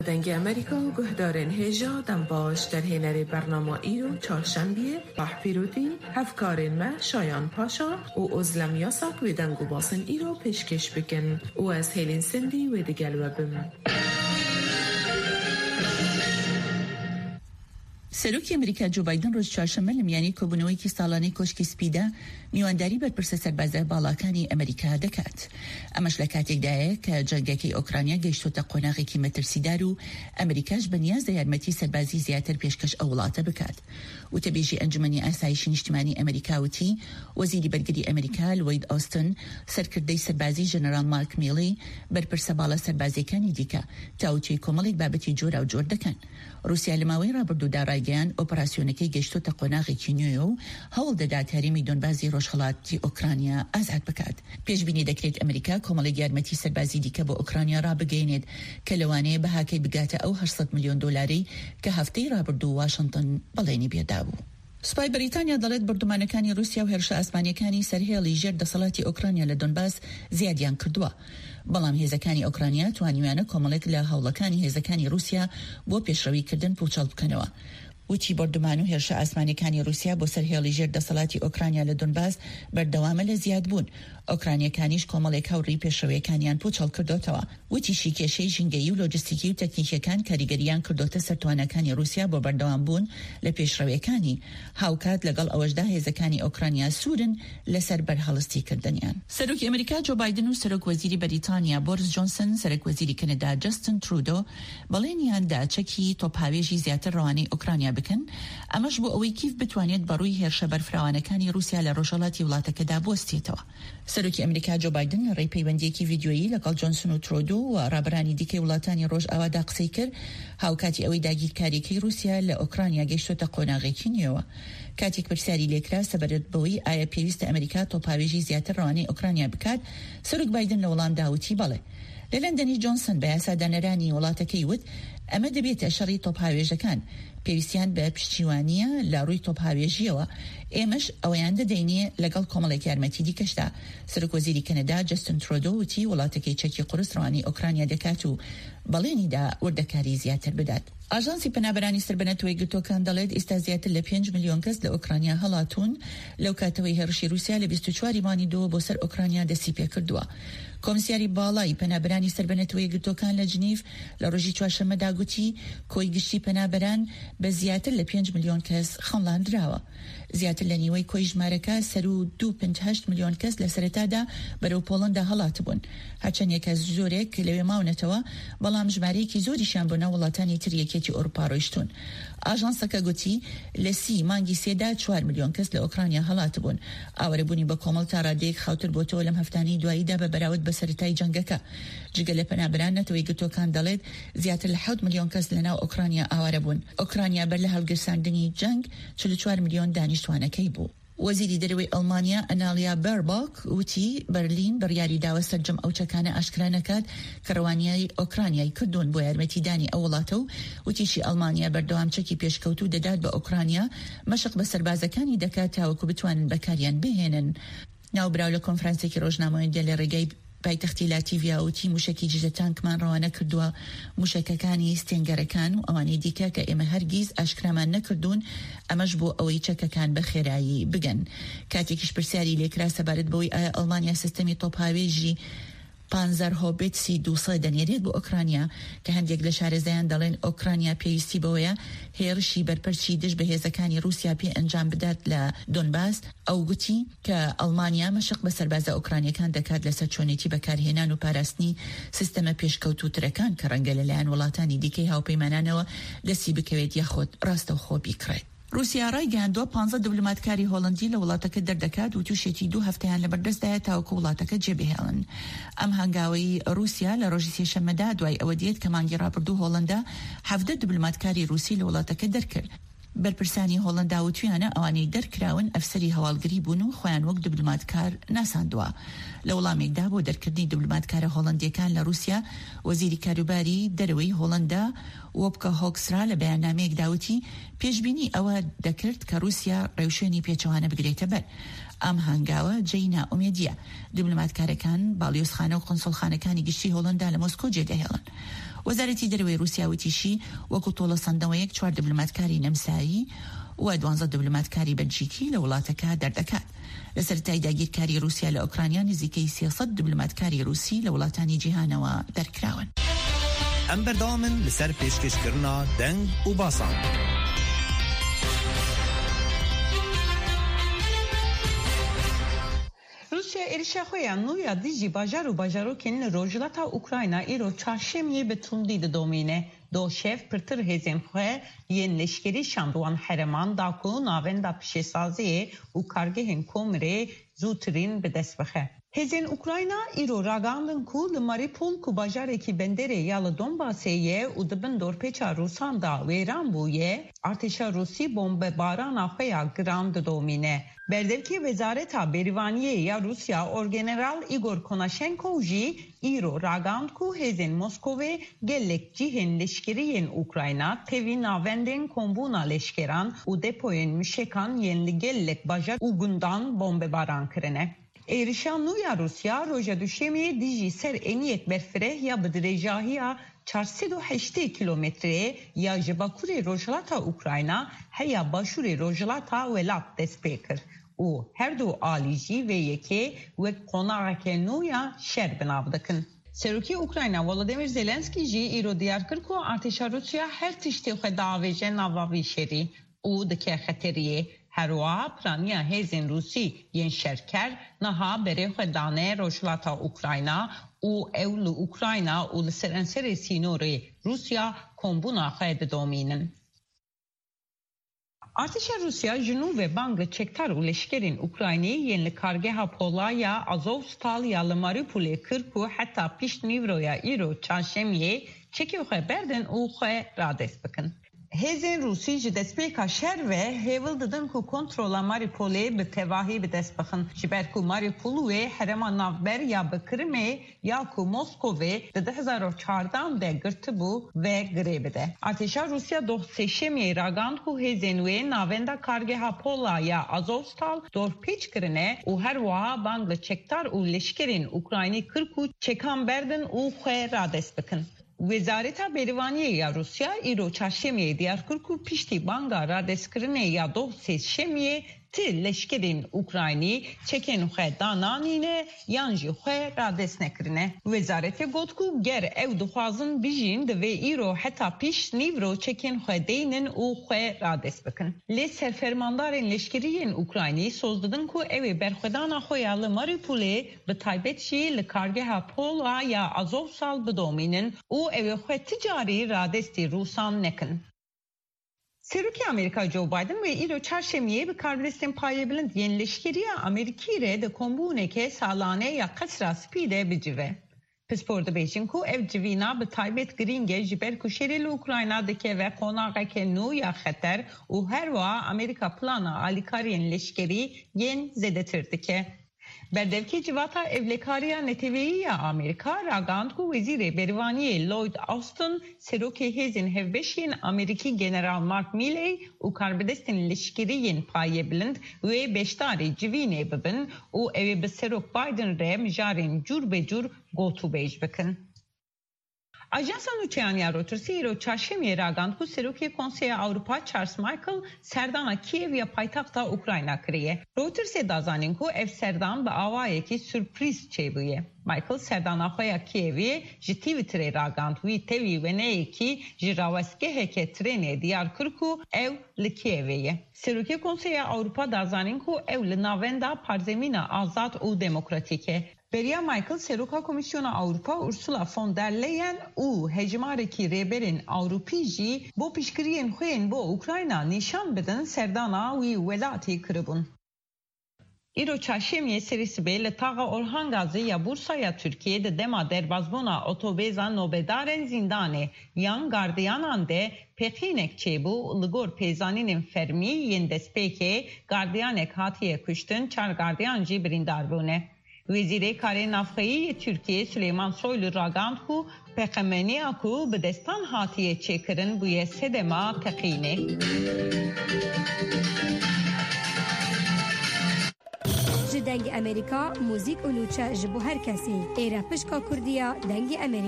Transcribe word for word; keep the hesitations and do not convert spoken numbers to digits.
دنگ امریکا گهدارن هجا دنباش در هنر برنامه ایرو چهارشنبه پاه پیروتی هفکارن ما شایان پاشا و ازلم یاساک و دنگو باسن ایرو پیشکش بکن و از هیلین سندی و دیگل وبم. سەرۆکی ئەمریکا جو بایدن ڕۆژ چوارشەممە لە میانی کۆبوونەوەیکی ساڵانەی کۆشکی سپیدا میوانداری بەرپرسە سەربازە باڵاکانی ئەمریکا دەکات. ئەمەش لە کاتێکدایە کە جەنگەکەی ئۆکرانیا گەیشتۆتە قۆناغێکی مەترسیدار و ئەمریکاش بەنیاز دە یارمەتی سەربازی زیاتر پێشکەش ئەو وڵاتە بکات. وتەبێژی ئەنجومەنی ئاسایشی نیشتیمانی ئەمریکا وتی وەزیری بەرگری ئەمریکا لۆید ئۆستن سەرکردەی سەربازی ژەنەرال مارک میلی بەرپرسە باڵا سەربازیەکانی دیکە تاوتوی کۆمەڵێک بابەتی جۆرا و جۆر دەکەن. رووسیا لە ماوەی ڕابردوودا ڕایگەیاند ئۆپەراسیۆنەکەی گەیشتۆتە قۆناغێکی نوێ و هەوڵ دەدات هەرێمی دۆنبازی ڕۆژهەڵاتی ئۆکرانیا ئازاد بکات. پێشبینی دەکرێت ئەمریکا کۆمەڵێک یارمەتی سەربازی دیکە بۆ ئۆکرانیا ڕابگەینێت کە لەوانەیە بەهاکەی بگاتە ئەو هەشت سەد ملیۆن دۆلاری کە هەفتەی ڕابردوو واشنگتن بەڵێنی پێدا بوو. سوپای بریتانیا دەڵێت بردومانەکانی رووسیا و هێرشە ئاسمانیەکانی سەرهێڵی ژێر دەسەڵاتی ئۆکرانیا لە دۆنباس زیادیان کردووە. بەڵام هێزەکانی ئۆکرانیا توانیویانە کۆمەڵێک لە هەوڵەکانی هێزەکانی رووسیا بۆ پێشڕەویکردن پوچەڵ بکەنەوە. وتی بردومان و هێرشە ئاسمانیەکانی رووسیا بۆ سەرهێڵی ژێر دەسەڵاتی ئۆکرانیا لە دۆنباس بەردەوامە لە زیاد بوون. ئۆکرانیەکانیش کۆمەڵێک هەوڕی پێشەوەیەکانیان پوچەڵ کردوتەوە. وتیشی کێشەی ژینگەیی و لۆجستیکی و تەکنیکیەکان کاریگەریان کردوتە سەرتوانەکانی رووسیا بۆ بەردەوام بوون لە پێشڕەویەکانی. هاوکات لەگەڵ ئەوەشدا هێزەکانی ئۆکرانیا سوورن لەسەر بەرهەڵستیکردنیان. سەرۆکی ئەمریکا جو بایدن و سەرۆک وەزیری بەریتانیا بۆریس جۆنسن، سەرۆک وەزیری کەنەدا جەستن ترودۆ بەڵێنیاندا چەکی تۆپهاوێژی زیاتر ڕەوانەی ئۆکرانیا بکەن، ئەمەش بۆ ئەوەی کیف بتوانێت بەڕووی هێرشە بەرفراوانەکانی رووسیا لە ڕۆژهەڵاتی وڵاتەکەدا بۆستێتەوە. سەرۆکی ئەمریکا جو بایدن لە ڕێی پەیوەندیەکی ڤیدیۆیی لەگەڵ جۆنسن و ترودۆ و ڕابەرانی دیکەی وڵاتانی ڕۆژئاوادا قسەی کرد هاوکاتی ئەوەی داگیرکاریەکەی رووسیا لە ئۆکرانیا گەیشتۆتە قۆناغێکی نوێوە. کاتێک پرسیاری لێکرا سەبارەت بەوەی ئایا پێویستە ئەمریکا تۆپهاوێژی زیاتر ڕەوانەی ئۆکرانیا بکات، سەرۆک بایدن لە وەڵام داوتی بەڵێ. لە لەندەنی جۆنسن بە یاسادانەرانی وڵاتەکەی وت ئەمە دەبێتە شەڕی تۆپهاوێژەکان، پێویستیان بە پشتیوانیە لە ڕووی تۆپهاوێژیەوە، ئێمەش ئەوەیان دەدەینێ لەگەڵ کۆمەڵێک یارمەتی دیکەشدا. سەرۆک وەزیری کەنەدا جەستن ترۆدۆ وتی وڵاتەکەی چەکی قورس ڕەوانەی ئۆکرانیا دەکات و بەڵێنیدا وردەکاری زیاتر بدات. ئاژانسی پەنابەرانی سربەنەتەوەی گرتوەکان دەڵێت ئێستا زیاتر لە پێنج ملیۆن کەس لە ئۆکرانیا هەڵاتون لەو کاتەوەی هێرشی رووسیا لە بیست و چواری مانگی دووە بۆ سەر ئۆکرانیا دەستی پێ کردووە. کۆمسیاری باڵای پەنابەرانی سربەنەتەوەی گرتوەکان لە جنیف لە ڕۆژی چوارشەممەدا گوتی کۆی گشتی پەنابەران بە زیاتر لە پێنج ملیۆن کەس خەڵاندراوە. زیاتر لە نیوەی کۆی ژمارەکە سەر و دوو پنج هەشت ملیۆن کەس لە سەرەتادا بەرەو پۆڵەندا هەڵات بوون. هەرچەند یەکە زۆرێک لەوێ ماونەتەوە، بەڵام ژمارەیەکی زۆریشیان بۆ ناو وڵاتانی تر یەکێتی ئەوروپا ڕۆیشتون. ئاژانسەکە گوتی لە سی مانگی سێدا چوار ملیۆن کەس لە ئۆکرانیا هەڵات بوون. ئاوەرەبوونی بە کۆمەڵ تا ڕادەیەک خاوتر بۆتەوە لەم هەفتانەی دواییدا بە بەراورد بە سەرەتای جەنگەکە. جگە لە پەنابەران نەتەوەی گرتوەکان دەڵێت زیاتر لە حەوت ملیۆن کەس لە ناو ئۆکرانیا ئاوارە بوون. ئۆکرانیا بەر لە هەڵگرساندنی جەنگ چل و چوار ملیۆن دانیشتوانەکەی بوو. وەزیری دەرەوەی ئەڵمانیا ئەنالیا بەرباک وتی بەرلین بڕیاری داوە سەرجەم ئەو چەکانە ئاشکرا نەکات کە ڕەوانیای ئۆکرانیای کردوون بۆ یارمەتیدانی ئەو وڵاتە و وتیشی ئەڵمانیا بەردەوام چەکی پێشکەوتو دەدات بە ئۆکرانیا، مەشق بە سەربازەکانی دەکات تاوەکو بتوانن بەکاریان بهێنن. ناوبراو لە کۆنفرانسێکی ڕۆژنامەوەیەندا لە ڕێگەی پایتەختی لاتیڤیا وتی موشکی جزە تانکمان ڕەوانە کردووە، موشکەکانی ستێنگەرەکان و ئەوانەی دیکە کە ئێمە هەرگیز ئاشکرامان نەکردوون، ئەمەش بۆ ئەوەی چەکەکان بە خێرایی بگەن. کاتێکیش پرسیاری لێکرا سەبارەت بەوەی ئایا ئەڵمانیا سیستەمی تۆپهاوێژی پانزەر هۆبێت سی دووسە دەنێرێت بۆ ئۆکرانیا، کە هەندێک لە شارەزایان دەڵێن ئۆکرانیا پێویستی بەوەیە هێرشی بەرپەرچی دژ بە هێزەکانی رووسیا پێ ئەنجام بدات لە دۆنباس. ئەو گوتی کە ئەڵمانیا مەشق بە سەربازە ئۆکرانیەکان دەکات لەسەر چۆنێتی بەکارهێنان و پاراستنی سیستەمە پێشکەوتوترەکان کە ڕەنگە لەلایەن وڵاتانی دیکەی هاوپەیمانانەوە دەستی بکەوێت یاخۆت ڕاستەوخۆ بیکڕێت. رووسیا ڕایگەیاندووە پانزە دیبلۆماتکاری هۆڵندی لە وڵاتەکە دەردەکات و تووشێتی دوو هەفتەیان لەبەردەستدایە تاوەکو وڵاتەکە جێبهێڵن. ئەم هەنگاوەی رووسیا لە ڕۆژی سێشەممەدا دوای ئەوە دێت کە مانگی ڕابردوو هۆڵندا حەڤدە دیبلۆماتکاری رووسی لە وڵاتەکە دەرکرد. بەرپرسانی هۆڵندا وتویانە ئەوانەی دەرکراون ئەفسەری هەواڵگری بوون و خۆیان وەک دیبلۆماتکار ناساندووە. لە وەڵامێکدا بۆ دەرکردنی دیبلۆماتکارە هۆڵندیەکان لە رووسیا، وەزیری کاروباری دەرەوەی هۆڵندا وۆبکە هۆکسرا لە بەیاننامەیەکدا وتی پێشبینی ئەوە دەکرد کە رووسیا ڕێوشێنی پێچەوانە بگرێتە بەر. ئەم هەنگاوە جێی نائومێدیە. دیبلۆماتکارەکان باڵیۆزخانە و قۆنسڵخانەکانی گشتی هۆڵندا لە مۆسکۆ جێدەهێڵن. وەزارەتی دەرەوەی رووسیا وتیشی وەکو تۆڵەسەندنەوەیەک چوار دیبلۆماتکاری نەمسایی و دوانزە دیبلۆماتکاری بەلژیکی لە وڵاتەکە دەردەکات. لە سەرەتای داگیرکاری رووسیا لە ئوکرانیا نزیکەی سێسەد دیبلۆماتکاری رووسی لە وڵاتانی جیهانەوە دەرکراون. ئەم بەردەوامن لەسەر پێشکەشکردنا دەنگ و باسان. روسیا êrişa xwe ya nû ya dijî bajar û bajarokên li rojhilata Ukrayna îro çarşemiyê bi tundî didomîne. Doşev pirtir hêzên xwe yên leşkerî şandwan hereman da ku navenda pişêsaziyê û kargehên Komirê zûtirîn bi dest bixe. Hêzên Ukrayna îro ragandin ku li Mariupol ku bajarekî benderê ya li Donbasê ye û dibin dorpêça Rûsan da wêran bûye, artêşa Rûsî bombebarana xwe ya giran didomîne. Berdevkî Wezareta Bêrîvaniyê ya Rusya Orgeneral Igor Konashenkov jî îro ragand ku hêzên Moskowê gelek cihên leşkeriyên Ukrayna tevî navendên kombûna leşkeran û depoyên mişekan yên li gelek bajar û gundan bombebaran kirine. Êrişa nû ya Rusya roja duşemê dijî ser eniyek berfireh ya bi dirêjahiya çar sed û heştê kilometreyê ya ji bakurê rojhilata Ukrayna heya başûrê rojhilata welat dest pê kir û her du alî jî vê yekê wek qonaqeke nû ya şer binav dikin. Serokê Ukrayna Volodymyr Zelenskî jî îro diyar kir ku artêşa Rusya her tiştê xwe diavêje nava vî şerî û dike xeteriyê. Herwa planiya hêzên Rûsî yên şerker niha berê xwe dane rojhilata Ukrayna û ew li Ukrayna û li serenserê sînorê Rusya kombûna xwe didomînin. Artêşa Rusya ji nû ve bang li çekdar û leşkerên Ukraynî yên li kargeha Polaya Azovstal ya li Mariupolê kir ku heta pişt nîvroya îro çarşemiyê çekê xwe berdin û xwe radest bikin. Hêzên Rûsî ji destpêka şer ve hêvil didin ku kontrola Mariupolê bi tevahî bi dest bixin. Ji ber ku Mariupol wê herêma navber ya bi Kirimê ya ku Moskowê di du hezar û çardan de girtibû ve girê bide. Artêşa Rusya doh sêşemiyê ragand ku hêzên wê navenda kargeha Pola ya Azovstal dorpêç kirine û her wiha bang li çekdar û leşkerên Ukraynî kir ku çekan berdin û xwe radest bikin. Wezareta Bêrîvaniyê ya Rusya îro çarşemiyê diyar kir ku piştî banga radestkirinê ya doh sêşemiyê ti leşkerên Ukraynî çekên xwe dananîne yan jî xwe radest nekirine. Wezaretê got ku ger ew dixwazin bijîn divê îro heta pîş nîvro çekên xwe deynin û xwe radest bikin. Lê serfermandarên leşkeriyên Ukraynî soz didin ku ew ê berxwedana xwe ya li Mariupolê bi taybet jî li kargeha Pola ya Azovstal bidomînin û ew ê xwe ti carî radestî Rûsan nekin. Serokê Amerîka Joe Biden ve îro çarşemiyê bi karbilistên payê yên leşkeriya Amerîkî re di kombûneke salane ya qesra spî de bicive. Pispor dibêjin ku ev civîna bi taybet girînge ji ber ku şerê li Ukrayna dike ve qonaqeke nû ya xeter û her wiha Amerîka plana alîkariyên leşkerî yên zêdetir dike. Berdevkî civata evlekariya neteweyî ya Amerîka ragand ku Wezîrê Bêrîvaniyê Lloyd Austin serokê hêzên hevbeşiyên Amerîkî General Mark Milley û karbilistên leşkeriyên payê bilind wê beşdarî civînê bibin û ew ê bi serok Biden re mijarên cur be cur gotûbêj bikin. Ajansa nûçeyan ya Reutersî îro çarşemiyê ragand ku serokê Konseya Awropa Charles Michel serdana Kiev ya paytaxta Ukrayna kiriye. Reutersê dazanîn ku ev serdan bi awayekî sürpriz çêbûye. Michael serdana xwe ya Kievê ji Twitterê ragand wî tevî weneyekî ji rawestgeheke trênê diyar kir ku ew li Kievê ye. Serokê Konseya Awropa dazanîn ku ew li navenda parzemîna azad û demokratîk e. Beriya Michael Seroka Komisyona Avrupa Ursula von der Leyen û hejmarekî rêberên Awropî jî bo piştgiriyên xwe yên bo Ukrayna nîşan bidin serdana wî welatî kiribûn. îro çarşemiyê serî sibê li taxa Orhangazê ya Bursa ya Tirkiye di dema derbazbûna otobêza nobedarên Zindanê yan gardiyanan de pexînek çêbû li gor pêzanînên fermî yên destpêkê gardiyanek hatiye kuştin çar gardiyan jî birîndar bûne. Wezîrê Karê Navxeyî Tirkiye Süleyman Soylu ragand ku pexemeniya ku bi destan hatiye çêkirin bûye sedema teqînê. Ji dengê Amerîka, mûzik û nûçe ji bo her kesî. Êre pişka Kurdiya dengê Amerîka.